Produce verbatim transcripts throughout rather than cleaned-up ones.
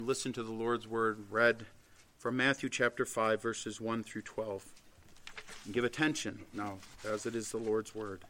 Listen to the Lord's word read from Matthew chapter five, verses one through twelve. And give attention now, as it is the Lord's word.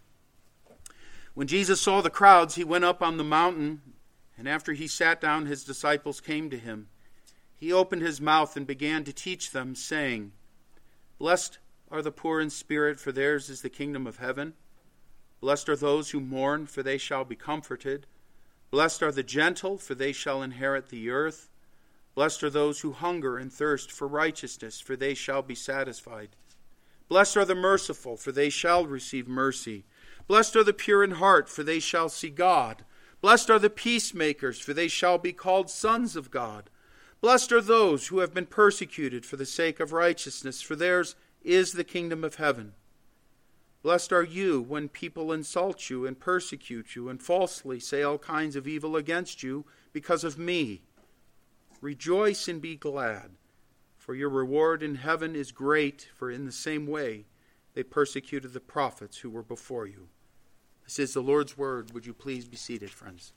When Jesus saw the crowds, he went up on the mountain, and after he sat down, his disciples came to him. He opened his mouth and began to teach them, saying, "Blessed are the poor in spirit, for theirs is the kingdom of heaven. Blessed are those who mourn, for they shall be comforted. Blessed are the gentle, for they shall inherit the earth. Blessed are those who hunger and thirst for righteousness, for they shall be satisfied. Blessed are the merciful, for they shall receive mercy. Blessed are the pure in heart, for they shall see God. Blessed are the peacemakers, for they shall be called sons of God. Blessed are those who have been persecuted for the sake of righteousness, for theirs is the kingdom of heaven. Blessed are you when people insult you and persecute you and falsely say all kinds of evil against you because of me. Rejoice and be glad, for your reward in heaven is great, for in the same way they persecuted the prophets who were before you." This is the Lord's word. Would you please be seated, friends?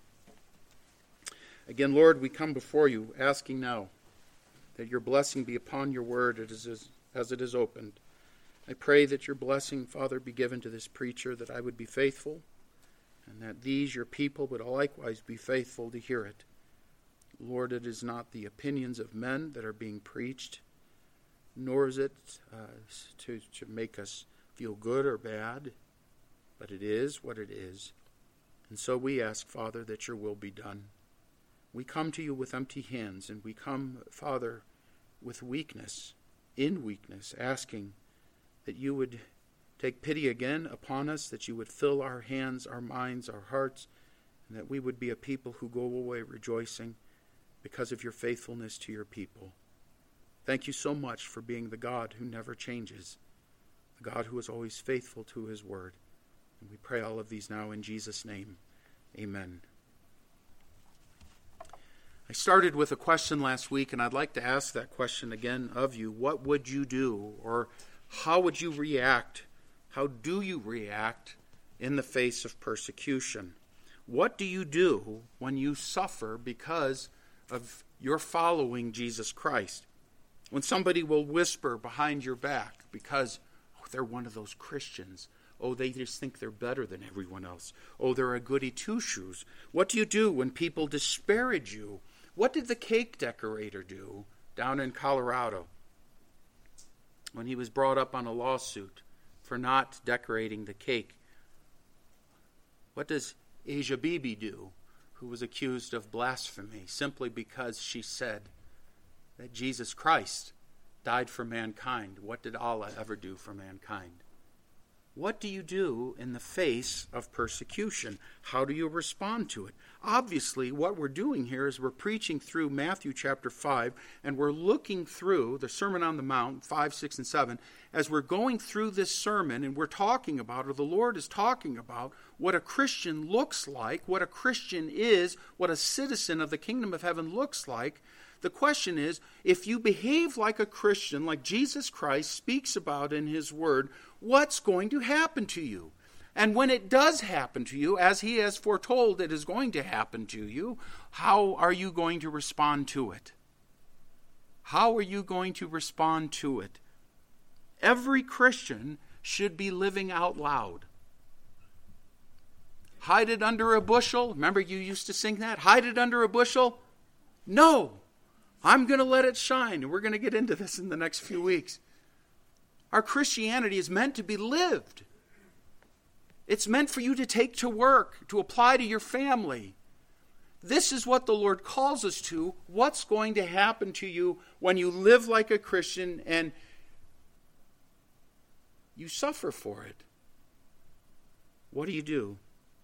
Again, Lord, we come before you asking now that your blessing be upon your word as it is opened. I pray that your blessing, Father, be given to this preacher, that I would be faithful, and that these, your people, would likewise be faithful to hear it. Lord, it is not the opinions of men that are being preached, nor is it uh, to, to make us feel good or bad, but it is what it is. And so we ask, Father, that your will be done. We come to you with empty hands, and we come, Father, with weakness, in weakness, asking that you would take pity again upon us, that you would fill our hands, our minds, our hearts, and that we would be a people who go away rejoicing because of your faithfulness to your people. Thank you so much for being the God who never changes, the God who is always faithful to his word. And we pray all of these now in Jesus' name. Amen. I started with a question last week, and I'd like to ask that question again of you. What would you do, or how would you react? How do you react in the face of persecution? What do you do when you suffer because of your following Jesus Christ? When somebody will whisper behind your back because oh, they're one of those Christians. Oh, they just think they're better than everyone else. Oh, they're a goody two-shoes. What do you do when people disparage you? What did the cake decorator do down in Colorado when he was brought up on a lawsuit for not decorating the cake? What does Asia Bibi do, who was accused of blasphemy simply because she said that Jesus Christ died for mankind? What did Allah ever do for mankind? What do you do in the face of persecution? How do you respond to it? Obviously, what we're doing here is we're preaching through Matthew chapter five, and we're looking through the Sermon on the Mount, five, six, and seven. As we're going through this sermon, and we're talking about, or the Lord is talking about, what a Christian looks like, what a Christian is, what a citizen of the kingdom of heaven looks like. The question is, if you behave like a Christian, like Jesus Christ speaks about in his word, what's going to happen to you? And when it does happen to you, as he has foretold it is going to happen to you, how are you going to respond to it? How are you going to respond to it? Every Christian should be living out loud. Hide it under a bushel. Remember you used to sing that? Hide it under a bushel? No. I'm going to let it shine, and we're going to get into this in the next few weeks. Our Christianity is meant to be lived. It's meant for you to take to work, to apply to your family. This is what the Lord calls us to. What's going to happen to you when you live like a Christian and you suffer for it? What do you do?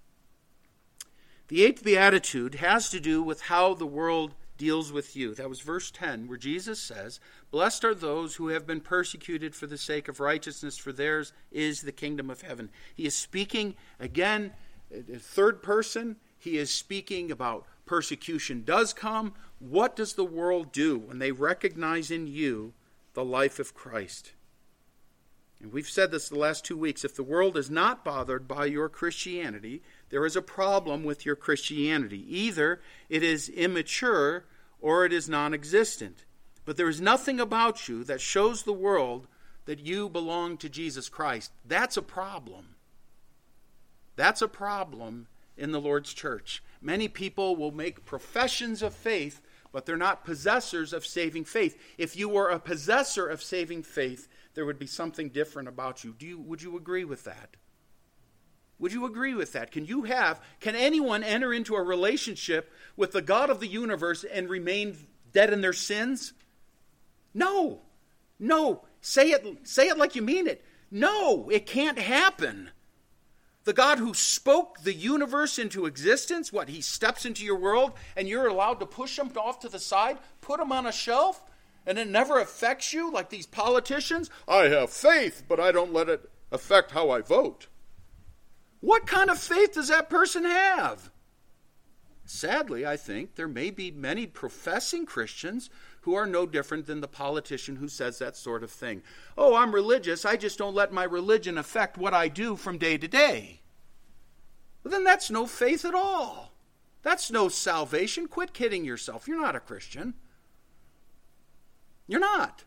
The eighth beatitude has to do with how the world deals with you. That was verse ten, where Jesus says, "Blessed are those who have been persecuted for the sake of righteousness, for theirs is the kingdom of heaven." He is speaking, again, in third person. He is speaking about persecution does come. What does the world do when they recognize in you the life of Christ? And we've said this the last two weeks. If the world is not bothered by your Christianity, there is a problem with your Christianity. Either it is immature or it is non-existent. But there is nothing about you that shows the world that you belong to Jesus Christ. That's a problem. That's a problem in the Lord's church. Many people will make professions of faith, but they're not possessors of saving faith. If you were a possessor of saving faith, there would be something different about you. Do you would you agree with that? Would you agree with that? Can you have, can anyone enter into a relationship with the God of the universe and remain dead in their sins? No. No. Say it, say it like you mean it. No, it can't happen. The God who spoke the universe into existence, what, he steps into your world and you're allowed to push him off to the side, put him on a shelf, and it never affects you like these politicians? I have faith, but I don't let it affect how I vote. What kind of faith does that person have? Sadly, I think there may be many professing Christians who are no different than the politician who says that sort of thing. Oh, I'm religious, I just don't let my religion affect what I do from day to day. Well, then that's no faith at all. That's no salvation. Quit kidding yourself. You're not a Christian. You're not.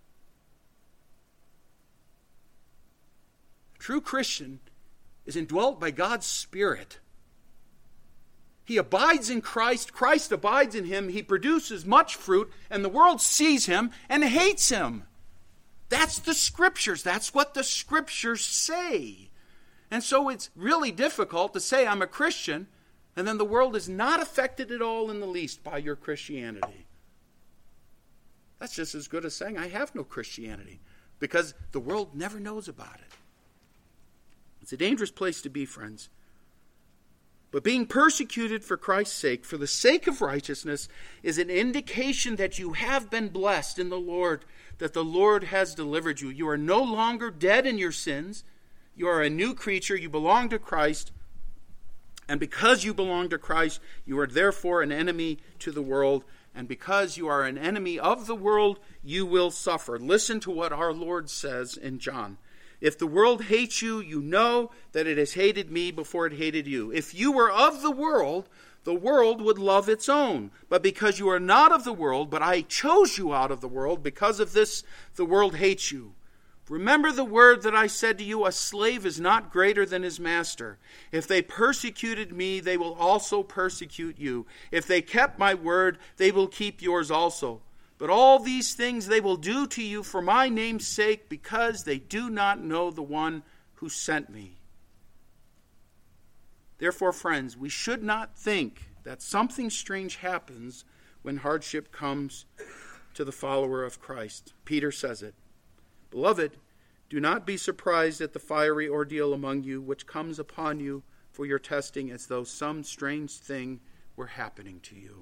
A true Christian is indwelt by God's Spirit. He abides in Christ. Christ abides in him. He produces much fruit, and the world sees him and hates him. That's the Scriptures. That's what the Scriptures say. And so it's really difficult to say I'm a Christian, and then the world is not affected at all in the least by your Christianity. That's just as good as saying I have no Christianity, because the world never knows about it. It's a dangerous place to be, friends. But being persecuted for Christ's sake, for the sake of righteousness, is an indication that you have been blessed in the Lord, that the Lord has delivered you. You are no longer dead in your sins. You are a new creature. You belong to Christ. And because you belong to Christ, you are therefore an enemy to the world. And because you are an enemy of the world, you will suffer. Listen to what our Lord says in John. If the world hates you, you know that it has hated me before it hated you. If you were of the world, the world would love its own. But because you are not of the world, but I chose you out of the world, because of this the world hates you. Remember the word that I said to you, a slave is not greater than his master. If they persecuted me, they will also persecute you. If they kept my word, they will keep yours also. But all these things they will do to you for my name's sake, because they do not know the one who sent me. Therefore, friends, we should not think that something strange happens when hardship comes to the follower of Christ. Peter says it. Beloved, do not be surprised at the fiery ordeal among you, which comes upon you for your testing, as though some strange thing were happening to you.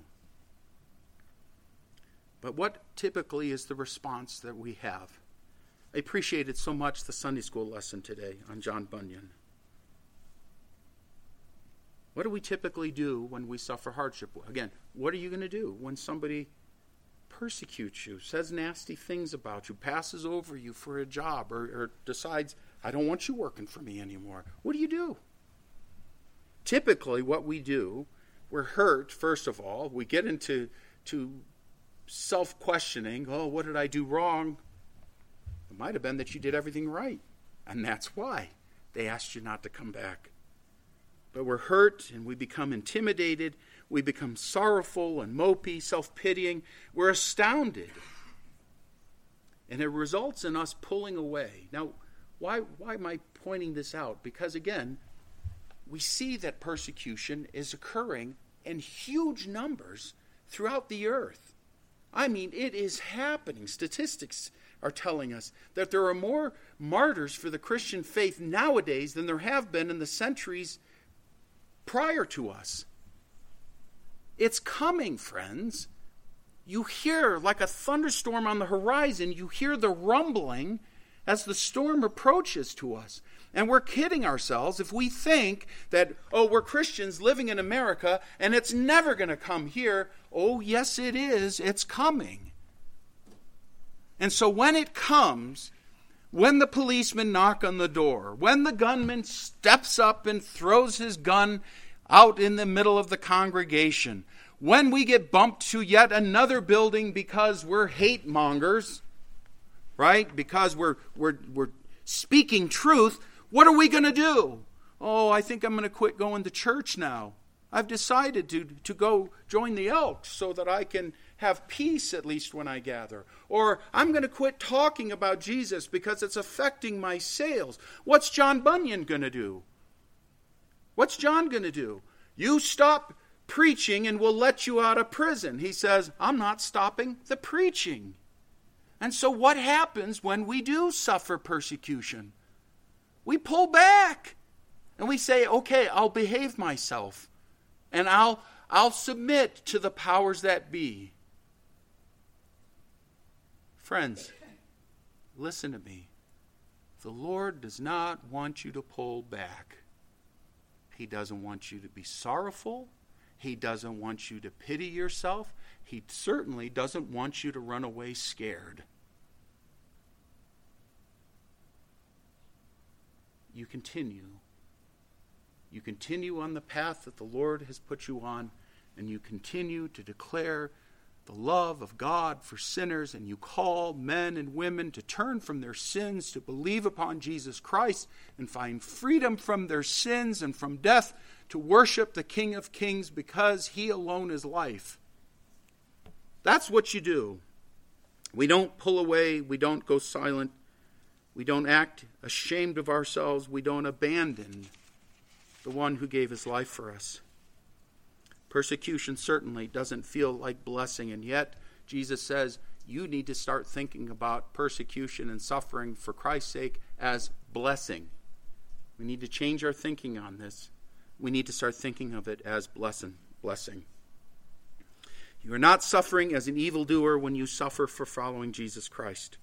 But what typically is the response that we have? I appreciated so much the Sunday school lesson today on John Bunyan. What do we typically do when we suffer hardship? Again, what are you going to do when somebody persecutes you, says nasty things about you, passes over you for a job, or, or decides, I don't want you working for me anymore? What do you do? Typically what we do, we're hurt, first of all. We get into to self-questioning. Oh, what did I do wrong? It might have been that you did everything right, and that's why they asked you not to come back. But we're hurt, and we become intimidated. We become sorrowful and mopey, self-pitying. We're astounded. And it results in us pulling away. Now, why, why am I pointing this out? Because, again, we see that persecution is occurring in huge numbers throughout the earth. I mean, it is happening. Statistics are telling us that there are more martyrs for the Christian faith nowadays than there have been in the centuries prior to us. It's coming, friends. You hear, like a thunderstorm on the horizon, you hear the rumbling as the storm approaches to us. And we're kidding ourselves if we think that, oh, we're Christians living in America and it's never going to come here. Oh, yes, it is. It's coming. And so when it comes, when the policemen knock on the door, when the gunman steps up and throws his gun out in the middle of the congregation, when we get bumped to yet another building because we're hate mongers, right? Because we're we're we're speaking truth, what are we going to do? Oh, I think I'm going to quit going to church now. I've decided to, to go join the Elks so that I can have peace at least when I gather. Or I'm going to quit talking about Jesus because it's affecting my sales. What's John Bunyan going to do? What's John going to do? You stop preaching and we'll let you out of prison. He says, I'm not stopping the preaching. And so what happens when we do suffer persecution? We pull back. And we say, okay, I'll behave myself. And I'll, I'll submit to the powers that be. Friends, listen to me. The Lord does not want you to pull back. He doesn't want you to be sorrowful. He doesn't want you to pity yourself. He certainly doesn't want you to run away scared. You continue. You continue on the path that the Lord has put you on, and you continue to declare the love of God for sinners, and you call men and women to turn from their sins, to believe upon Jesus Christ, and find freedom from their sins and from death, to worship the King of Kings because He alone is life. That's what you do. We don't pull away. We don't go silent. We don't act ashamed of ourselves. We don't abandon the one who gave His life for us. Persecution certainly doesn't feel like blessing, and yet Jesus says you need to start thinking about persecution and suffering for Christ's sake as blessing. We need to change our thinking on this. We need to start thinking of it as blessing. blessing. You are not suffering as an evildoer when you suffer for following Jesus Christ.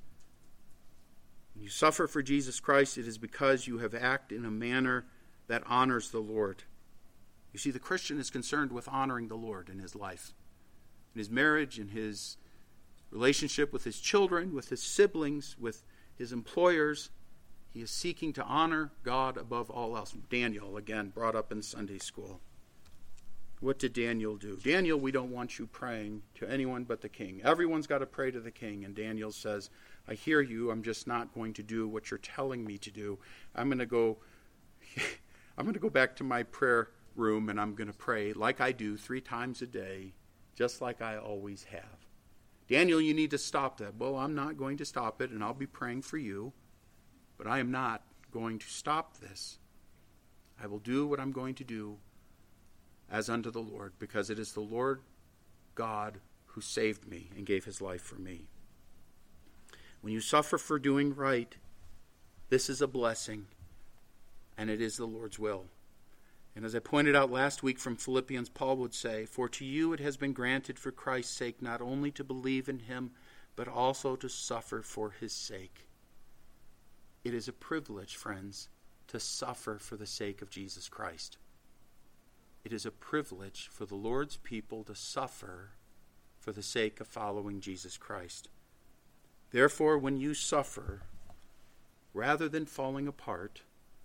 When you suffer for Jesus Christ, it is because you have acted in a manner that honors the Lord. You see, the Christian is concerned with honoring the Lord in his life, in his marriage, in his relationship with his children, with his siblings, with his employers. He is seeking to honor God above all else. Daniel, again, brought up in Sunday school. What did Daniel do? Daniel, we don't want you praying to anyone but the king. Everyone's got to pray to the king. And Daniel says, I hear you. I'm just not going to do what you're telling me to do. I'm going to go, I'm going to go back to my prayer room and I'm going to pray like I do three times a day, just like I always have. Daniel, you need to stop that. Well, I'm not going to stop it, and I'll be praying for you, but I am not going to stop this. I will do what I'm going to do as unto the Lord, because it is the Lord God who saved me and gave His life for me. When you suffer for doing right, this is a blessing, and it is the Lord's will. And as I pointed out last week from Philippians, Paul would say, for to you it has been granted for Christ's sake not only to believe in Him, but also to suffer for His sake. It is a privilege, friends, to suffer for the sake of Jesus Christ. It is a privilege for the Lord's people to suffer for the sake of following Jesus Christ. Therefore, when you suffer, rather than falling apart,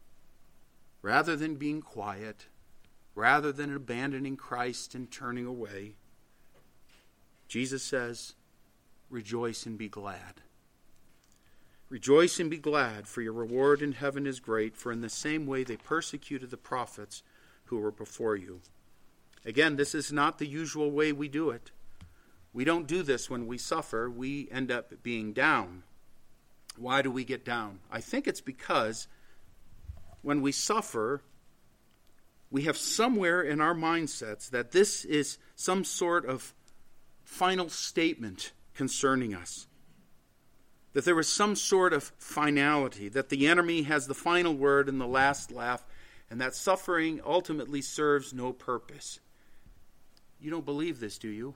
rather than being quiet, rather than abandoning Christ and turning away, Jesus says, rejoice and be glad. Rejoice and be glad, for your reward in heaven is great, for in the same way they persecuted the prophets who were before you. Again, this is not the usual way we do it. We don't do this when we suffer. We end up being down. Why do we get down? I think it's because when we suffer, we have somewhere in our mindsets that this is some sort of final statement concerning us. That there is some sort of finality, that the enemy has the final word and the last laugh, and that suffering ultimately serves no purpose. You don't believe this, do you?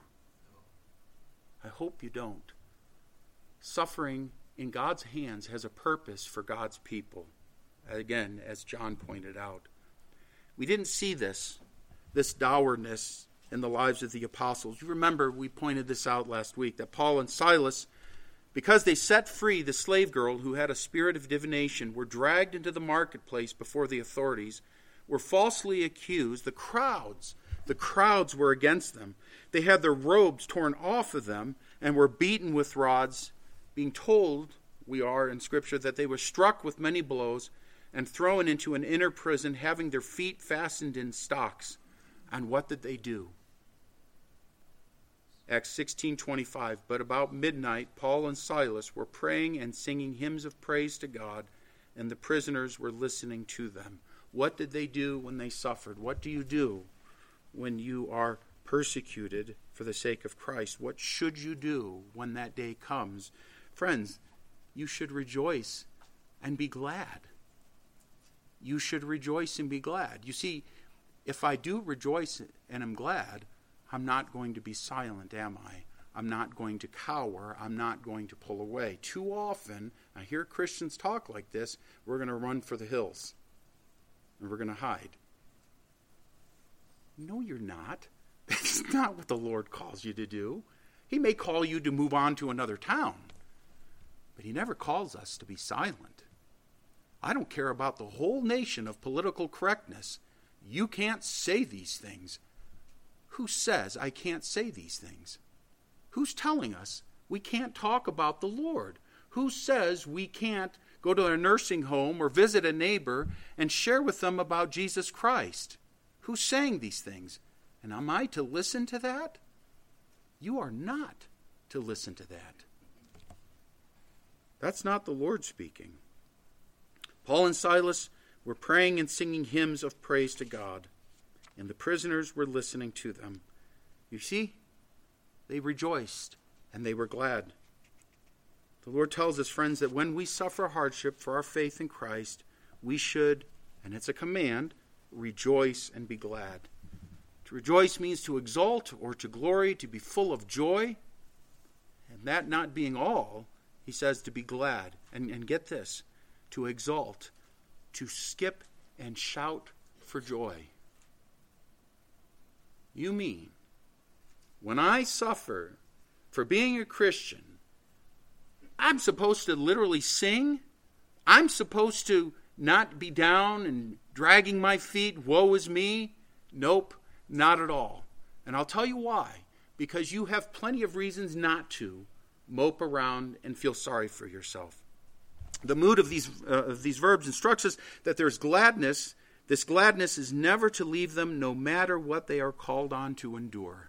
I hope you don't. Suffering in God's hands has a purpose for God's people. Again, as John pointed out. We didn't see this, this dourness in the lives of the apostles. You remember we pointed this out last week, that Paul and Silas, because they set free the slave girl who had a spirit of divination, were dragged into the marketplace before the authorities, were falsely accused. The crowds The crowds were against them. They had their robes torn off of them and were beaten with rods, being told, we are in Scripture, that they were struck with many blows and thrown into an inner prison, having their feet fastened in stocks. And what did they do? Acts sixteen twenty-five. But about midnight, Paul and Silas were praying and singing hymns of praise to God, and the prisoners were listening to them. What did they do when they suffered? What do you do when you are persecuted for the sake of Christ? What should you do when that day comes? Friends, you should rejoice and be glad. You should rejoice and be glad. You see, if I do rejoice and am glad, I'm not going to be silent, am I? I'm not going to cower. I'm not going to pull away. Too often, I hear Christians talk like this, we're going to run for the hills and we're going to hide. No, you're not. That's not what the Lord calls you to do. He may call you to move on to another town, but he never calls us to be silent. I don't care about the whole nation of political correctness. You can't say these things. Who says I can't say these things? Who's telling us we can't talk about the Lord? Who says we can't go to a nursing home or visit a neighbor and share with them about Jesus Christ? Who's saying these things? And am I to listen to that? You are not to listen to that. That's not the Lord speaking. Paul and Silas were praying and singing hymns of praise to God, and the prisoners were listening to them. You see, they rejoiced and they were glad. The Lord tells us, friends, that when we suffer hardship for our faith in Christ, we should, and it's a command, rejoice and be glad. To rejoice means to exalt or to glory, to be full of joy. And that not being all, he says to be glad. And, and get this, to exalt, to skip and shout for joy. You mean, when I suffer for being a Christian, I'm supposed to literally sing? I'm supposed to not be down and dragging my feet, woe is me? Nope, not at all. And I'll tell you why. Because you have plenty of reasons not to mope around and feel sorry for yourself. The mood of these uh, of these verbs instructs us that there's gladness. This gladness is never to leave them no matter what they are called on to endure.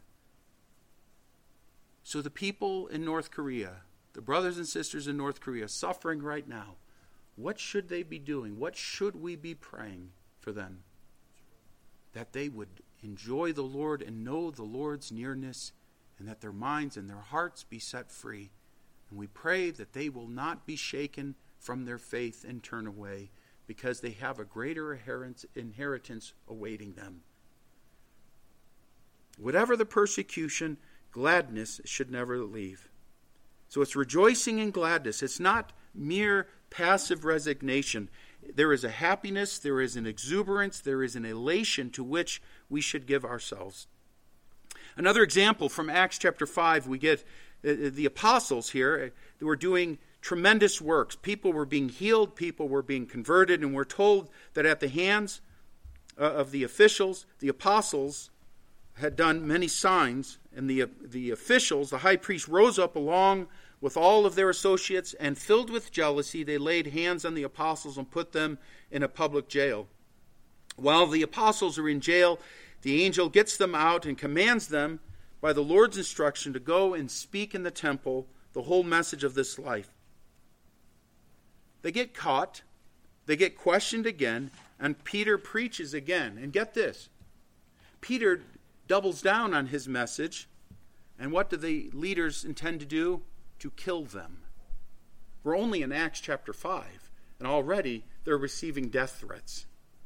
So the people in North Korea, the brothers and sisters in North Korea suffering right now, what should they be doing? What should we be praying for them? That they would enjoy the Lord and know the Lord's nearness, and that their minds and their hearts be set free. And we pray that they will not be shaken from their faith and turn away, because they have a greater inheritance awaiting them. Whatever the persecution, gladness should never leave. So it's rejoicing and gladness. It's not mere passive resignation. There is a happiness, there is an exuberance, there is an elation to which we should give ourselves. Another example from Acts chapter five, we get uh, the apostles here. They were doing tremendous works. People were being healed, people were being converted, and we're told that at the hands uh, of the officials, the apostles had done many signs, and the, the officials, the high priest, rose up along with all of their associates, and filled with jealousy, they laid hands on the apostles and put them in a public jail. While the apostles are in jail, the angel gets them out and commands them by the Lord's instruction to go and speak in the temple the whole message of this life. They get caught, they get questioned again, and Peter preaches again. And get this, Peter doubles down on his message, and what do the leaders intend to do? To kill them. We're only in Acts chapter five, and already they're receiving death threats.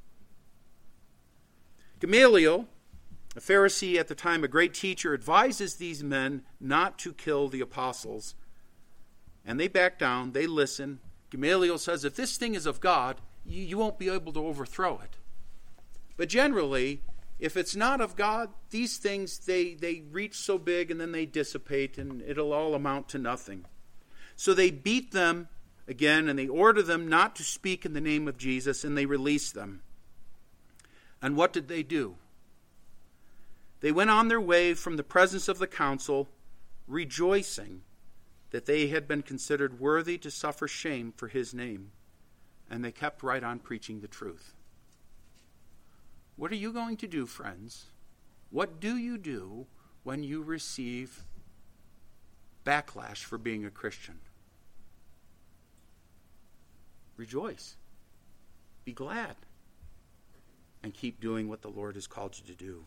Gamaliel, a Pharisee at the time, a great teacher, advises these men not to kill the apostles. And they back down, they listen. Gamaliel says, if this thing is of God, you, you won't be able to overthrow it. But generally, if it's not of God, these things, they, they reach so big and then they dissipate and it'll all amount to nothing. So they beat them again and they order them not to speak in the name of Jesus, and they release them. And what did they do? They went on their way from the presence of the council, rejoicing that they had been considered worthy to suffer shame for his name. And they kept right on preaching the truth. What are you going to do, friends? What do you do when you receive backlash for being a Christian? Rejoice. Be glad. And keep doing what the Lord has called you to do.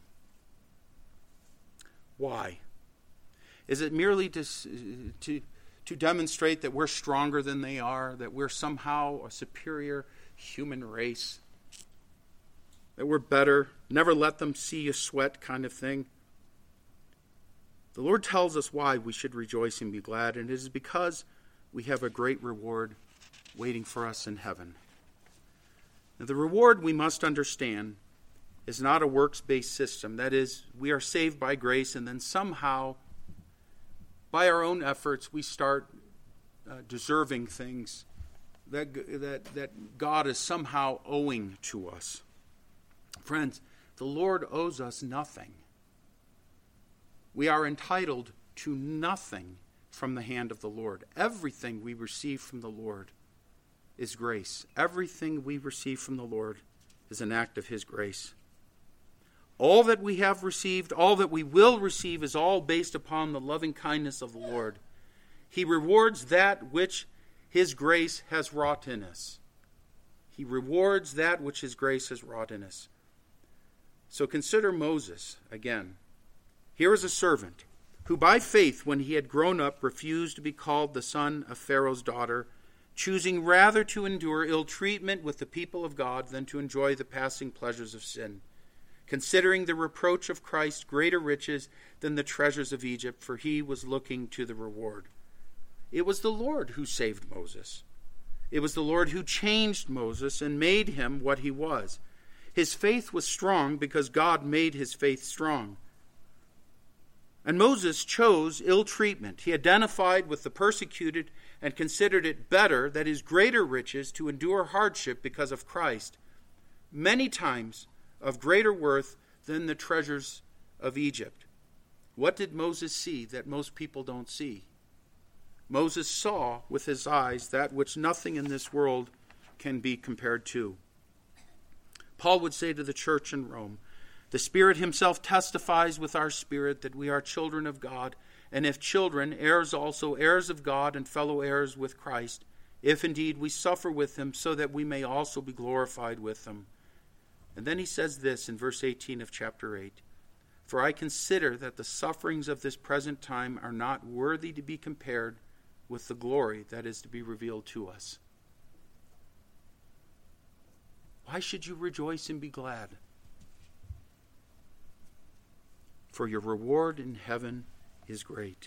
Why? Is it merely to, to, to demonstrate that we're stronger than they are, that we're somehow a superior human race, that we're better, never let them see you sweat kind of thing? The Lord tells us why we should rejoice and be glad, and it is because we have a great reward waiting for us in heaven. Now, the reward, we must understand, is not a works-based system. That is, we are saved by grace, and then somehow, by our own efforts, we start uh, deserving things that, that, that God is somehow owing to us. Friends, the Lord owes us nothing. We are entitled to nothing from the hand of the Lord. Everything we receive from the Lord is grace. Everything we receive from the Lord is an act of his grace. All that we have received, all that we will receive, is all based upon the loving kindness of the Lord. He rewards that which his grace has wrought in us. He rewards that which his grace has wrought in us. So consider Moses again. Here is a servant who by faith, when he had grown up, refused to be called the son of Pharaoh's daughter, choosing rather to endure ill treatment with the people of God than to enjoy the passing pleasures of sin, considering the reproach of Christ greater riches than the treasures of Egypt, for he was looking to the reward. It was the Lord who saved Moses. It was the Lord who changed Moses and made him what he was. His faith was strong because God made his faith strong. And Moses chose ill treatment. He identified with the persecuted and considered it better, that is greater riches, to endure hardship because of Christ, many times of greater worth than the treasures of Egypt. What did Moses see that most people don't see? Moses saw with his eyes that which nothing in this world can be compared to. Paul would say to the church in Rome, the Spirit himself testifies with our spirit that we are children of God, and if children, heirs also, heirs of God and fellow heirs with Christ, if indeed we suffer with him, so that we may also be glorified with him. And then he says this in verse eighteen of chapter eight, for I consider that the sufferings of this present time are not worthy to be compared with the glory that is to be revealed to us. Why should you rejoice and be glad? For your reward in heaven is great.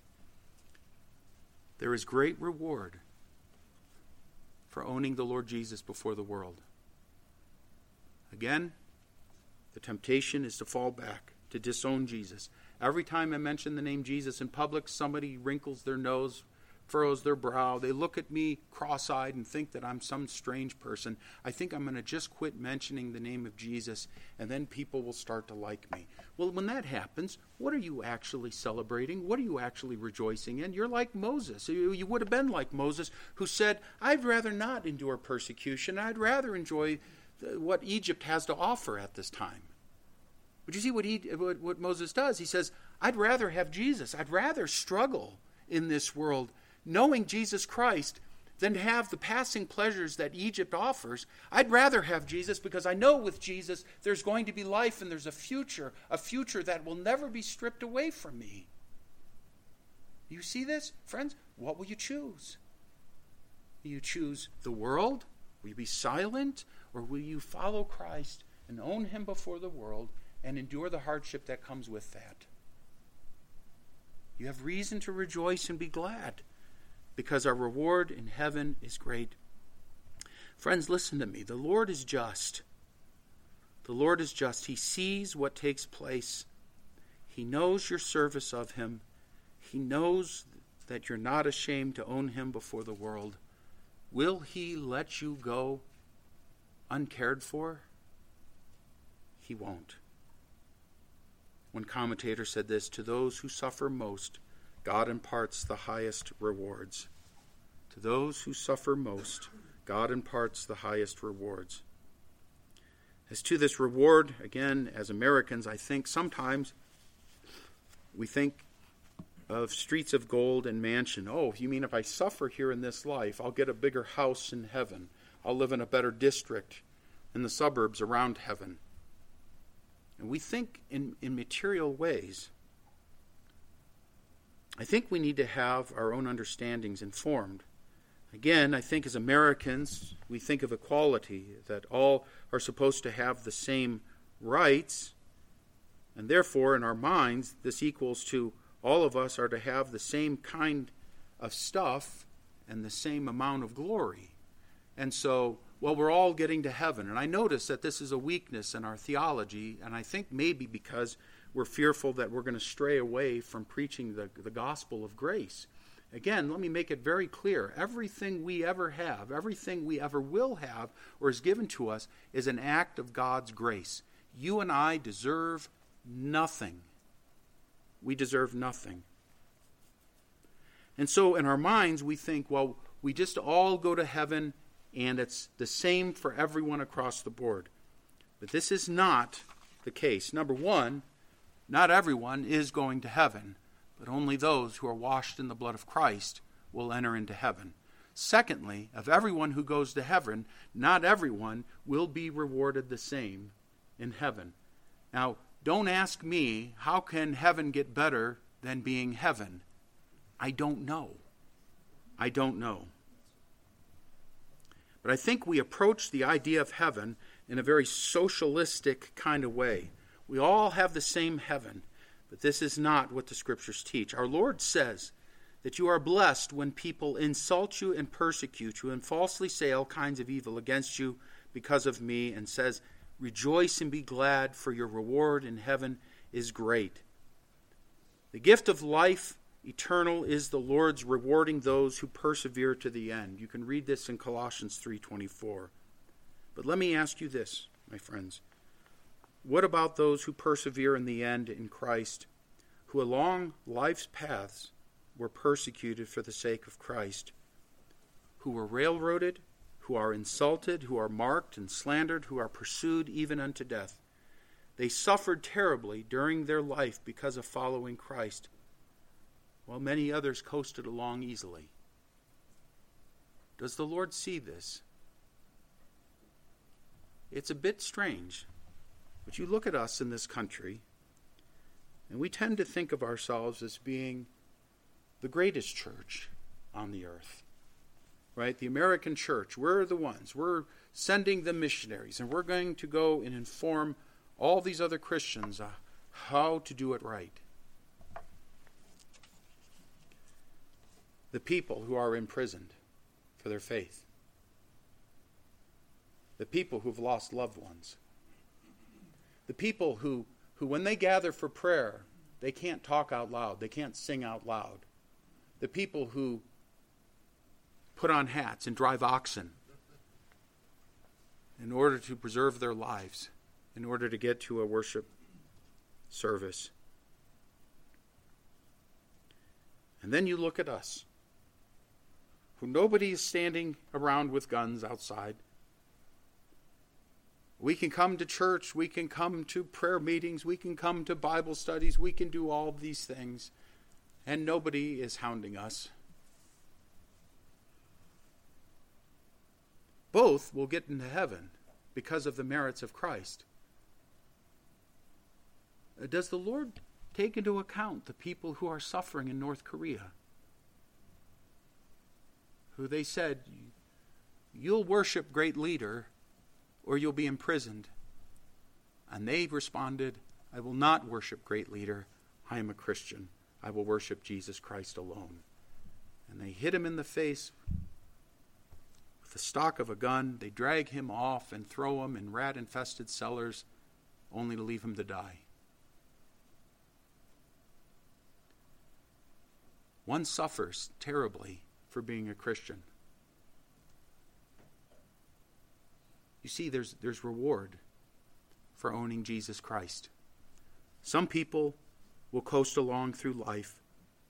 There is great reward for owning the Lord Jesus before the world. Again, the temptation is to fall back, to disown Jesus. Every time I mention the name Jesus in public, somebody wrinkles their nose, furrows their brow. They look at me cross-eyed and think that I'm some strange person. I think I'm going to just quit mentioning the name of Jesus, and then people will start to like me. Well, when that happens, what are you actually celebrating? What are you actually rejoicing in? You're like Moses. You, you would have been like Moses, who said, I'd rather not endure persecution. I'd rather enjoy the, what Egypt has to offer at this time. But you see what, he, what, what Moses does? He says, I'd rather have Jesus. I'd rather struggle in this world knowing Jesus Christ than to have the passing pleasures that Egypt offers. I'd rather have Jesus because I know with Jesus there's going to be life and there's a future, a future that will never be stripped away from me. You see this, friends? What will you choose? Will you choose the world? Will you be silent? Or will you follow Christ and own him before the world and endure the hardship that comes with that? You have reason to rejoice and be glad, because our reward in heaven is great. Friends, listen to me. The Lord is just. The Lord is just. He sees what takes place. He knows your service of him. He knows that you're not ashamed to own him before the world. Will he let you go uncared for? He won't. One commentator said this: to those who suffer most, God imparts the highest rewards. To those who suffer most, God imparts the highest rewards. As to this reward, again, as Americans, I think sometimes we think of streets of gold and mansion. Oh, you mean if I suffer here in this life, I'll get a bigger house in heaven. I'll live in a better district in the suburbs around heaven. And we think in, in material ways. I think we need to have our own understandings informed. Again, I think as Americans, we think of equality, that all are supposed to have the same rights, and therefore, in our minds, this equals to all of us are to have the same kind of stuff and the same amount of glory. And so, well, we're all getting to heaven. And I notice that this is a weakness in our theology, and I think maybe because we're fearful that we're going to stray away from preaching the, the gospel of grace. Again, let me make it very clear. Everything we ever have, everything we ever will have or is given to us is an act of God's grace. You and I deserve nothing. We deserve nothing. And so in our minds we think, well, we just all go to heaven and it's the same for everyone across the board. But this is not the case. Number one, not everyone is going to heaven, but only those who are washed in the blood of Christ will enter into heaven. Secondly, of everyone who goes to heaven, not everyone will be rewarded the same in heaven. Now, don't ask me, how can heaven get better than being heaven? I don't know. I don't know. But I think we approach the idea of heaven in a very socialistic kind of way. We all have the same heaven. But this is not what the Scriptures teach. Our Lord says that you are blessed when people insult you and persecute you and falsely say all kinds of evil against you because of me, and says, rejoice and be glad, for your reward in heaven is great. The gift of life eternal is the Lord's rewarding those who persevere to the end. You can read this in Colossians three twenty-four. But let me ask you this, my friends. What about those who persevere in the end in Christ, who along life's paths were persecuted for the sake of Christ, who were railroaded, who are insulted, who are marked and slandered, who are pursued even unto death? They suffered terribly during their life because of following Christ, while many others coasted along easily. Does the Lord see this? It's a bit strange. But you look at us in this country, and we tend to think of ourselves as being the greatest church on the earth. Right? The American church, we're the ones. We're sending the missionaries, and we're going to go and inform all these other Christians uh, how to do it right. The people who are imprisoned for their faith. The people who've lost loved ones. The people who, who, when they gather for prayer, they can't talk out loud. They can't sing out loud. The people who put on hats and drive oxen in order to preserve their lives, in order to get to a worship service. And then you look at us, who nobody is standing around with guns outside. We can come to church, we can come to prayer meetings, we can come to Bible studies, we can do all of these things, and nobody is hounding us. Both will get into heaven because of the merits of Christ. Does the Lord take into account the people who are suffering in North Korea? Who they said, you'll worship great leader, or you'll be imprisoned. And they responded, I will not worship great leader. I am a Christian. I will worship Jesus Christ alone. And they hit him in the face with the stock of a gun. They drag him off and throw him in rat-infested cellars, only to leave him to die. One suffers terribly for being a Christian. You see, there's there's reward for owning Jesus Christ. Some people will coast along through life,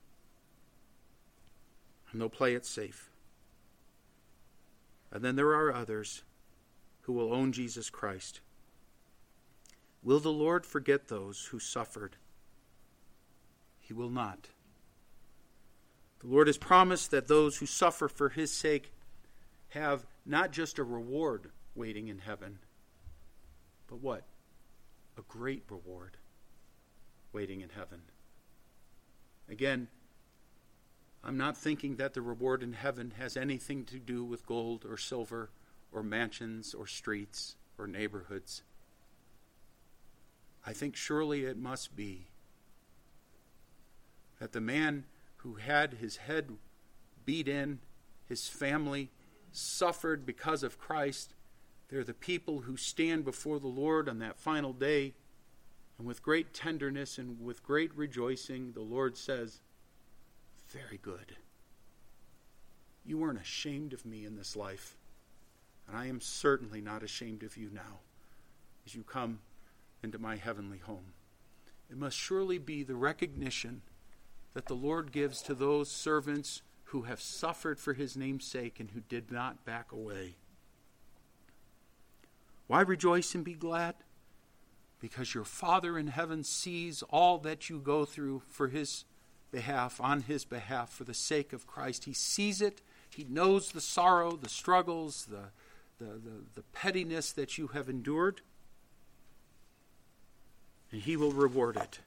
and they'll play it safe. And then there are others who will own Jesus Christ. Will the Lord forget those who suffered? He will not. The Lord has promised that those who suffer for his sake have not just a reward waiting in heaven, but what? A great reward waiting in heaven. Again, I'm not thinking that the reward in heaven has anything to do with gold or silver or mansions or streets or neighborhoods. I think surely it must be that the man who had his head beat in, his family suffered because of Christ, they're the people who stand before the Lord on that final day, and with great tenderness and with great rejoicing, the Lord says, "Very good. You weren't ashamed of me in this life, and I am certainly not ashamed of you now as you come into my heavenly home." It must surely be the recognition that the Lord gives to those servants who have suffered for his name's sake and who did not back away. Why rejoice and be glad? Because your Father in heaven sees all that you go through for his behalf, on his behalf, for the sake of Christ. He sees it. He knows the sorrow, the struggles, the, the, the, the pettiness that you have endured. And he will reward it.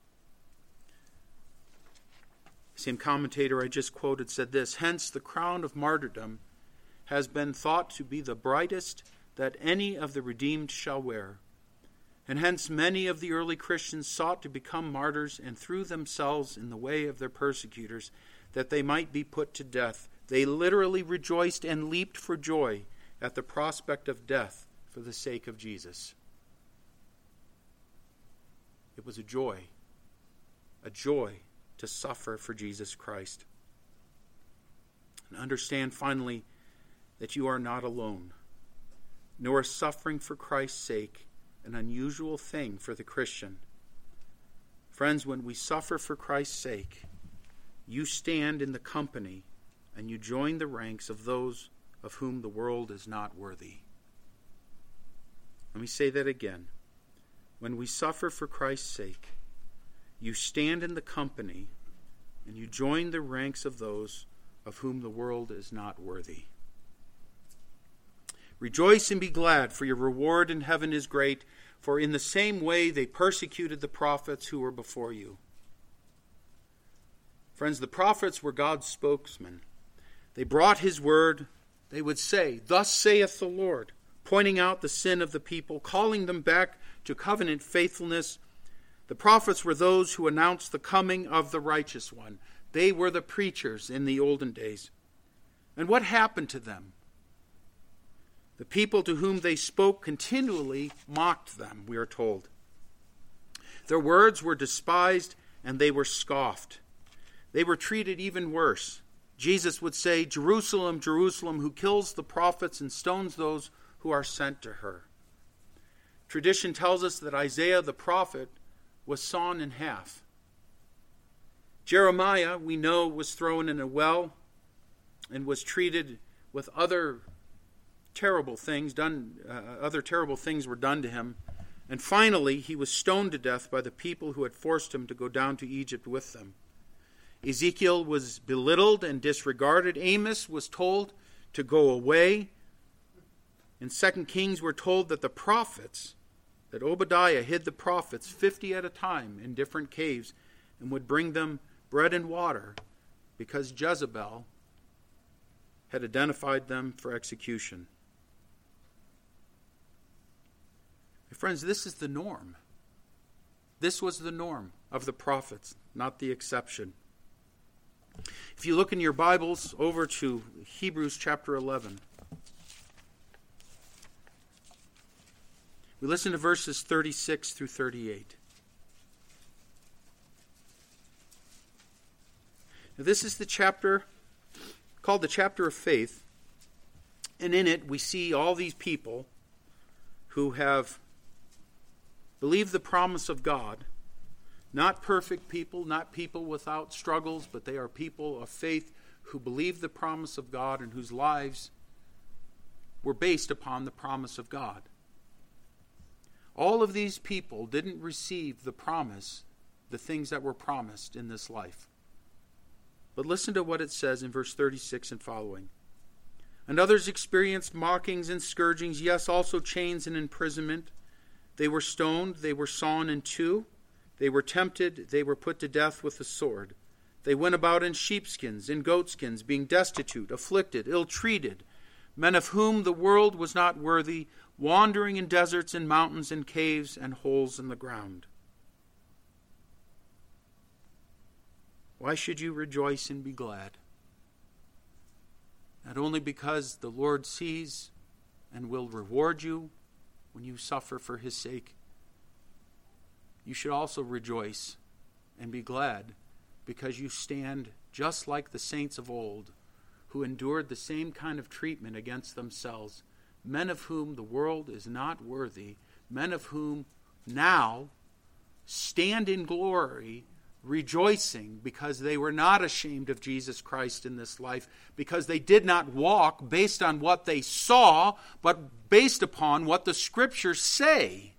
The same commentator I just quoted said this: "Hence the crown of martyrdom has been thought to be the brightest that any of the redeemed shall wear. And hence many of the early Christians sought to become martyrs and threw themselves in the way of their persecutors, that they might be put to death. They literally rejoiced and leaped for joy at the prospect of death for the sake of Jesus." It was a joy, a joy to suffer for Jesus Christ. And understand finally that you are not alone, nor is suffering for Christ's sake an unusual thing for the Christian. Friends, when we suffer for Christ's sake, you stand in the company and you join the ranks of those of whom the world is not worthy. Let me say that again. When we suffer for Christ's sake, you stand in the company and you join the ranks of those of whom the world is not worthy. Rejoice and be glad, for your reward in heaven is great, for in the same way they persecuted the prophets who were before you. Friends, the prophets were God's spokesmen. They brought his word. They would say, "Thus saith the Lord," pointing out the sin of the people, calling them back to covenant faithfulness. The prophets were those who announced the coming of the righteous one. They were the preachers in the olden days. And what happened to them? The people to whom they spoke continually mocked them, we are told. Their words were despised and they were scoffed. They were treated even worse. Jesus would say, "Jerusalem, Jerusalem, who kills the prophets and stones those who are sent to her." Tradition tells us that Isaiah the prophet was sawn in half. Jeremiah, we know, was thrown in a well and was treated with other terrible things done. Uh, other terrible things were done to him. And finally, he was stoned to death by the people who had forced him to go down to Egypt with them. Ezekiel was belittled and disregarded. Amos was told to go away. In Second Kings, we're told that the prophets, that Obadiah hid the prophets fifty at a time in different caves and would bring them bread and water because Jezebel had identified them for execution. My friends, this is the norm. This was the norm of the prophets, not the exception. If you look in your Bibles over to Hebrews chapter eleven, we listen to verses thirty-six through thirty-eight. Now, this is the chapter called the chapter of faith, and in it we see all these people who have believed the promise of God Not perfect people, not people without struggles, but they are people of faith who believe the promise of God and whose lives were based upon the promise of God. All of these people didn't receive the promise, the things that were promised in this life. But listen to what it says in verse thirty-six and following. And others experienced mockings and scourgings, yes, also chains and imprisonment. They were stoned, they were sawn in two. They were tempted, they were put to death with the sword. They went about in sheepskins, in goatskins, being destitute, afflicted, ill-treated, men of whom the world was not worthy, wandering in deserts and mountains and caves and holes in the ground. Why should you rejoice and be glad? Not only because the Lord sees and will reward you when you suffer for his sake, you should also rejoice and be glad because you stand just like the saints of old who endured the same kind of treatment against themselves, men of whom the world is not worthy, men of whom now stand in glory, rejoicing because they were not ashamed of Jesus Christ in this life, because they did not walk based on what they saw, but based upon what the Scriptures say.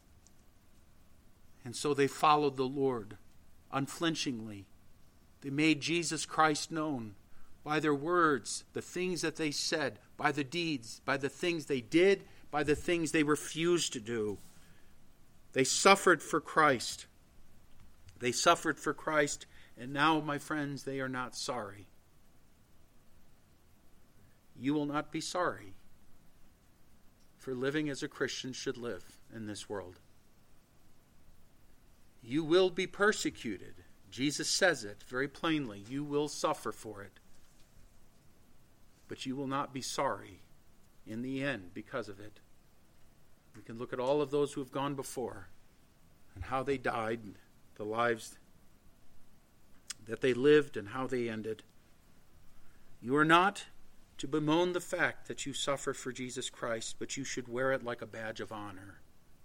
And so they followed the Lord unflinchingly. They made Jesus Christ known by their words, the things that they said, by the deeds, by the things they did, by the things they refused to do. They suffered for Christ. They suffered for Christ, and now, my friends, they are not sorry. You will not be sorry for living as a Christian should live in this world. You will be persecuted. Jesus says it very plainly. You will suffer for it. But you will not be sorry in the end because of it. We can look at all of those who have gone before and how they died, the lives that they lived and how they ended. You are not to bemoan the fact that you suffer for Jesus Christ, but you should wear it like a badge of honor.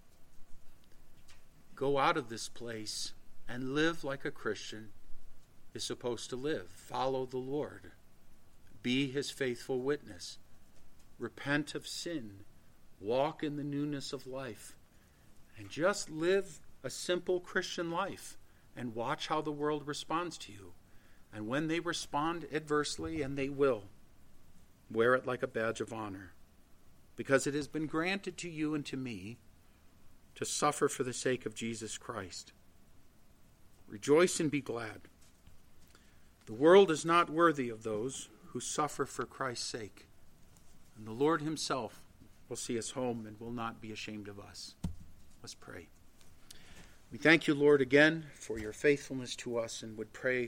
Go out of this place and live like a Christian is supposed to live. Follow the Lord. Be his faithful witness. Repent of sin. Walk in the newness of life. And just live a simple Christian life and watch how the world responds to you. And when they respond adversely, and they will, wear it like a badge of honor, because it has been granted to you and to me to suffer for the sake of Jesus Christ. Rejoice and be glad. The world is not worthy of those who suffer for Christ's sake. And the Lord himself will see us home and will not be ashamed of us. Let's pray. We thank you, Lord, again for your faithfulness to us, and would pray,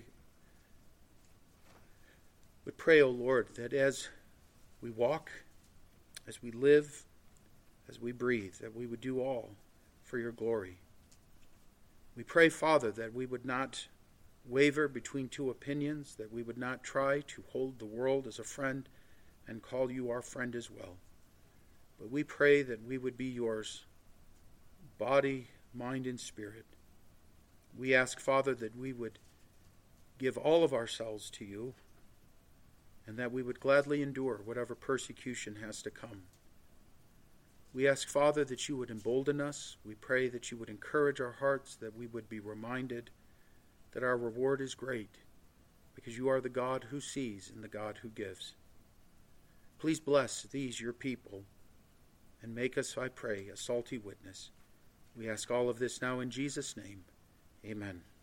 would pray, O Lord, that as we walk, as we live, as we breathe, that we would do all for your glory. We pray, Father, that we would not waver between two opinions, that we would not try to hold the world as a friend and call you our friend as well. But we pray that we would be yours, body, mind, and spirit. We ask, Father, that we would give all of ourselves to you, and that we would gladly endure whatever persecution has to come. We ask, Father, that you would embolden us. We pray that you would encourage our hearts, that we would be reminded that our reward is great, because you are the God who sees and the God who gives. Please bless these, your people, and make us, I pray, a salty witness. We ask all of this now in Jesus' name. Amen.